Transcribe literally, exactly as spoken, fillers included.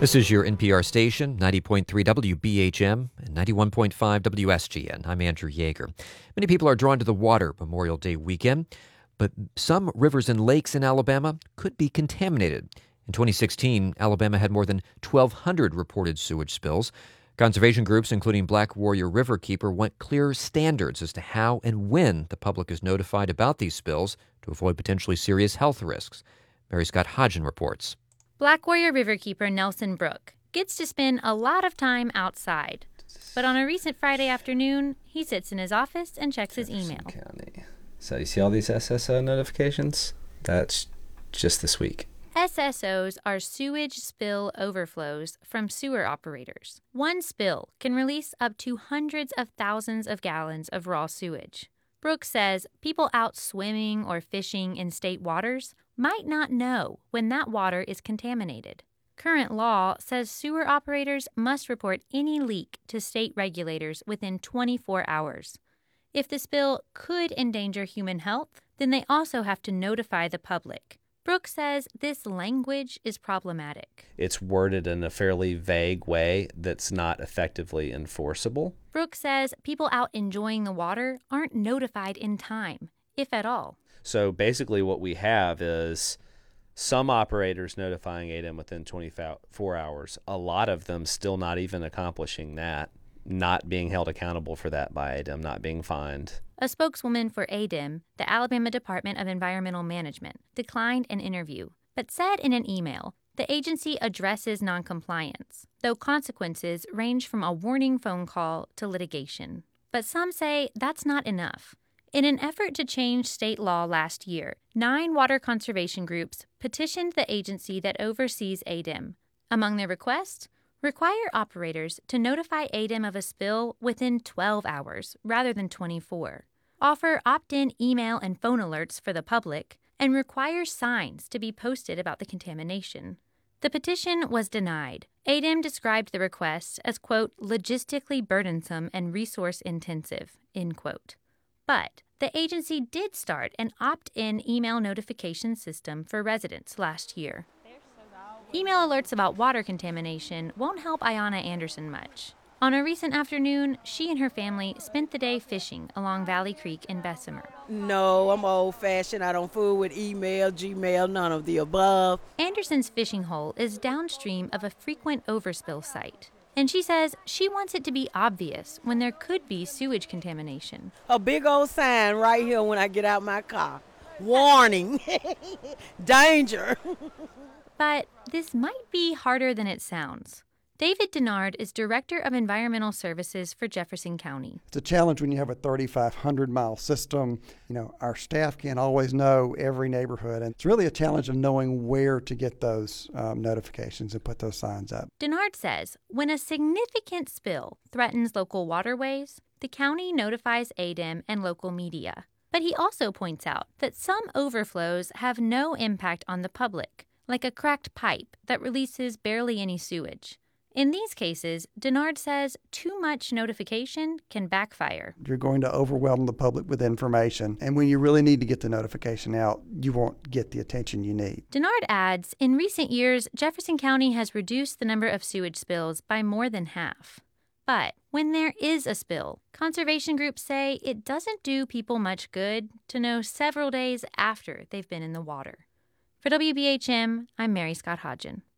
This is your N P R station, ninety point three W B H M and ninety-one point five W S G N. I'm Andrew Yeager. Many people are drawn to the water Memorial Day weekend, but some rivers and lakes in Alabama could be contaminated. In twenty sixteen, Alabama had more than twelve hundred reported sewage spills. Conservation groups, including Black Warrior Riverkeeper, want clear standards as to how and when the public is notified about these spills to avoid potentially serious health risks. Mary Scott Hodgen reports. Black Warrior Riverkeeper Nelson Brook gets to spend a lot of time outside. But on a recent Friday afternoon, he sits in his office and checks his email. County. So you see all these S S O notifications? That's just this week. S S Os are sewage spill overflows from sewer operators. One spill can release up to hundreds of thousands of gallons of raw sewage. Brooks says people out swimming or fishing in state waters might not know when that water is contaminated. Current law says sewer operators must report any leak to state regulators within twenty-four hours. If the spill could endanger human health, then they also have to notify the public. Brooks says this language is problematic. It's worded in a fairly vague way that's not effectively enforceable. Brooks says people out enjoying the water aren't notified in time, if at all. So basically what we have is some operators notifying A D E M within twenty-four hours, a lot of them still not even accomplishing that, not being held accountable for that by A D E M, not being fined. A spokeswoman for A D E M, the Alabama Department of Environmental Management, declined an interview, but said in an email the agency addresses noncompliance, though consequences range from a warning phone call to litigation. But some say that's not enough. In an effort to change state law last year, nine water conservation groups petitioned the agency that oversees A D E M. Among their requests, require operators to notify A D E M of a spill within twelve hours rather than twenty-four. Offer opt-in email and phone alerts for the public, and require signs to be posted about the contamination. The petition was denied. A D E M described the request as, quote, logistically burdensome and resource-intensive, end quote. But the agency did start an opt-in email notification system for residents last year. Email alerts about water contamination won't help Ayanna Anderson much. On a recent afternoon, she and her family spent the day fishing along Valley Creek in Bessemer. No, I'm old-fashioned. I don't fool with email, Gmail, none of the above. Anderson's fishing hole is downstream of a frequent overspill site, and she says she wants it to be obvious when there could be sewage contamination. A big old sign right here when I get out my car. Warning. Danger. But this might be harder than it sounds. David Denard is Director of Environmental Services for Jefferson County. It's a challenge when you have a thirty-five hundred mile system. You know, our staff can't always know every neighborhood, and it's really a challenge of knowing where to get those um, notifications and put those signs up. Denard says when a significant spill threatens local waterways, the county notifies A D E M and local media. But he also points out that some overflows have no impact on the public, like a cracked pipe that releases barely any sewage. In these cases, Denard says too much notification can backfire. You're going to overwhelm the public with information, and when you really need to get the notification out, you won't get the attention you need. Denard adds, in recent years, Jefferson County has reduced the number of sewage spills by more than half. But when there is a spill, conservation groups say it doesn't do people much good to know several days after they've been in the water. For W B H M, I'm Mary Scott Hodgen.